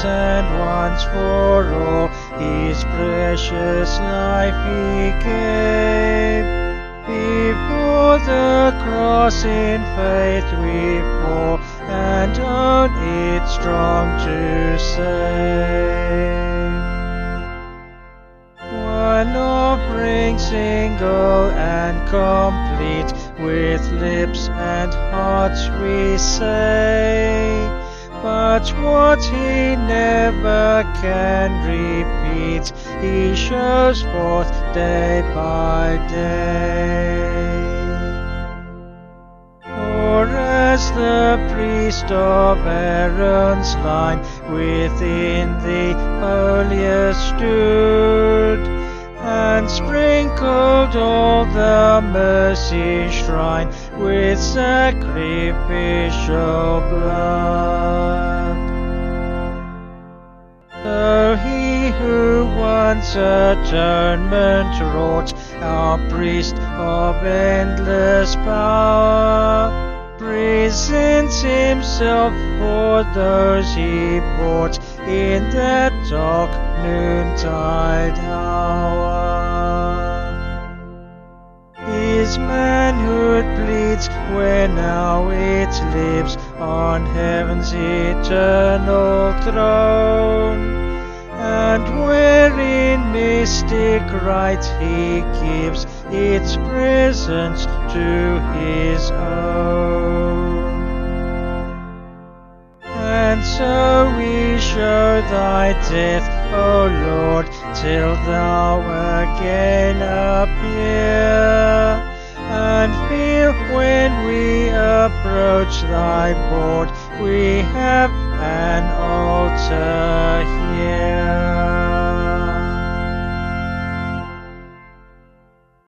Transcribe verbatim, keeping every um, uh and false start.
and once for all his precious life he gave. Before the cross in faith we fall, and own it strong to save. One offering single and complete, with lips and hearts we say, but what he never can repeat, he shows forth day by day. For as the priest of Aaron's line within the holiest stood, and sprinkled all the mercy shrine with sacrificial blood, so he who once atonement wrought, our priest of endless power, presents himself for those he bought in that dark noontide hour. His manhood bleeds where now it lives on heaven's eternal throne, and where in mystic right he gives its presence to his own. And so we show thy death, O Lord, till thou again appear, and feel when we approach thy board we have an altar here.